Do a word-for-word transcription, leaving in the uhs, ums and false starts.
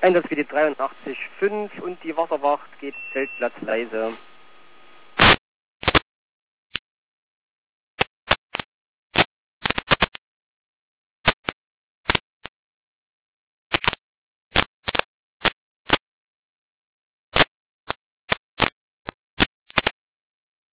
Einsatz für die dreiundachtzig Komma fünf und die Wasserwacht geht Zeltplatz leise.